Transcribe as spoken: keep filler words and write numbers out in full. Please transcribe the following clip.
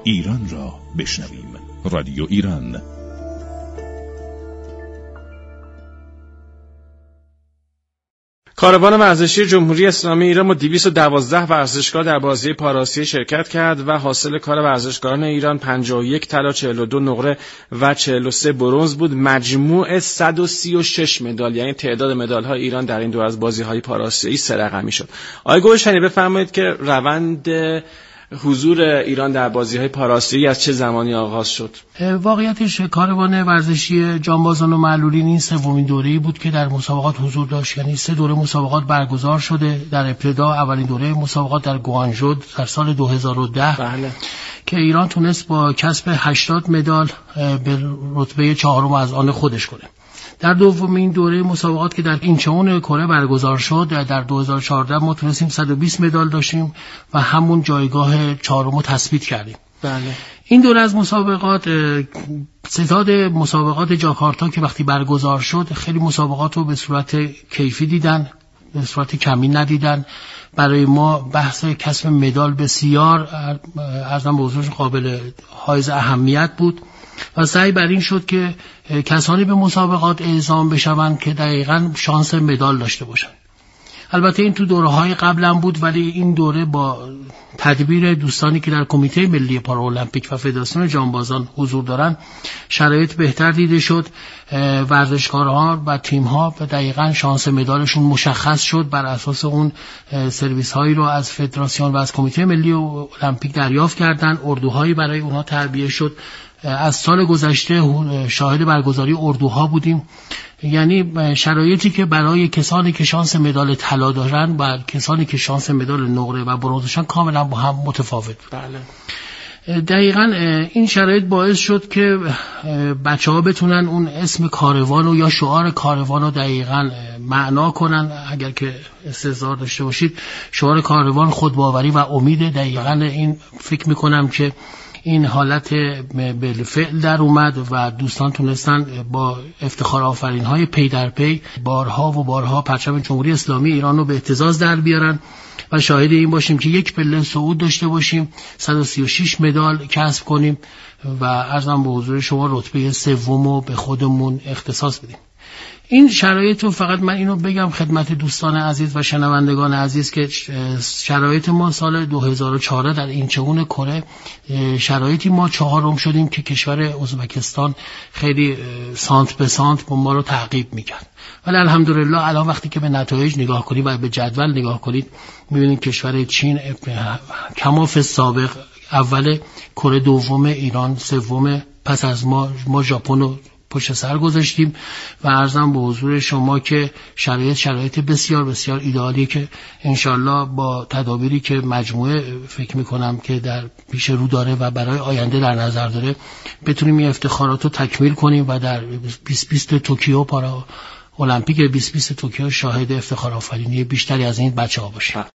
ایران را بشنویم. رادیو ایران. کاروان ورزشی جمهوری اسلامی ایران با دویست و دوازده ورزشکار در بازی پاراسیه شرکت کرد و حاصل کار ورزشکاران ایران پنجاه و یک طلا، چهل و دو نقره و چهل و سه برنز بود. مجموع صد و سی و شش مدال، یعنی تعداد مدال‌های ایران در این دور از بازی‌های پاراسیه‌ای سه رقمی شد. آقای گلشنی بفرمایید که روند حضور ایران در بازی‌های پاراسیه‌ای از چه زمانی آغاز شد؟ واقعیتش کاروان ورزشی جانبازان و معلولین این سومین دوره‌ای بود که در مسابقات حضور داشت. یعنی سه دوره مسابقات برگزار شده. در ابتدا اولین دوره مسابقات در گوانژو در سال دو هزار و ده بله. که ایران تونست با کسب هشتاد مدال به رتبه چهارم از آن خودش کنه. در دومین دوره مسابقات که در اینچون کره برگزار شد در دو هزار و چهارده ما تونستیم صد و بیست مدال داشتیم و همون جایگاه چهارم رو تثبیت کردیم. بله. این دوره از مسابقات، ستاد مسابقات جاکارتا که وقتی برگزار شد خیلی مسابقات رو به صورت کیفی دیدن، به صورت کمی ندیدن. برای ما بحث کسب مدال بسیار ارزم به حضورش قابل حائز اهمیت بود و سعی بر این شد که کسانی به مسابقات اعزام بشوند که دقیقاً شانس مدال داشته باشند. البته این تو دوره‌های قبلا بود، ولی این دوره با تدبیر دوستانی که در کمیته ملی پارالمپیک و فدراسیون جانبازان حضور دارن شرایط بهتر دیده شد. ورزشکارها و تیم‌ها و دقیقاً شانس مدالشون مشخص شد. بر اساس اون سرویس هایی رو از فدراسیون و از کمیته ملی المپیک دریافت کردن، اردوهایی برای اونها تعبیه شد. از سال گذشته شاهد برگزاری اردوها بودیم. یعنی شرایطی که برای کسانی که شانس مدال طلا دارن و کسانی که شانس مدال نقره و برنز داشتن کاملا با هم متفاوت. بله. دقیقاً این شرایط باعث شد که بچه‌ها بتونن اون اسم کاروان و یا شعار کاروان رو دقیقاً معنا کنن. اگر که استحضار داشته باشید، شعار کاروان خودباوری و امید. دقیقاً این فکر می‌کنم که این حالت بالفعل در اومد و دوستان تونستن با افتخار آفرین های پی در پی بارها و بارها پرچم جمهوری اسلامی ایران رو به اهتزاز در بیارن و شاهد این باشیم که یک پله صعود داشته باشیم، صد و سی و شش مدال کسب کنیم و عرضم به حضور شما رتبه سوم رو به خودمون اختصاص بدیم. این شرایط رو فقط من اینو بگم خدمت دوستان عزیز و شنوندگان عزیز که شرایط ما سال دو هزار و چهار در اینچون کره شرایطی ما چهارم شدیم که کشور ازبکستان خیلی سانت به سانت ما رو تعقیب میکرد. ولی الحمدلله الان وقتی که به نتایج نگاه کنید و به جدول نگاه کنید میبینید کشور چین کماف سابق اول کره، دوم ایران، سوم پس از ما ما ژاپن رو پشت سر گذاشتیم و عرضم به حضور شما که شرایط شرایط بسیار بسیار ایدئالی که انشالله با تدابیری که مجموعه فکر میکنم که در پیش رو داره و برای آینده در نظر داره بتونیم این افتخارات رو تکمیل کنیم و در بیست بیست توکیو پارا المپیک بیست بیست توکیو شاهد افتخار آفرینی بیشتری از این بچه‌ها باشیم.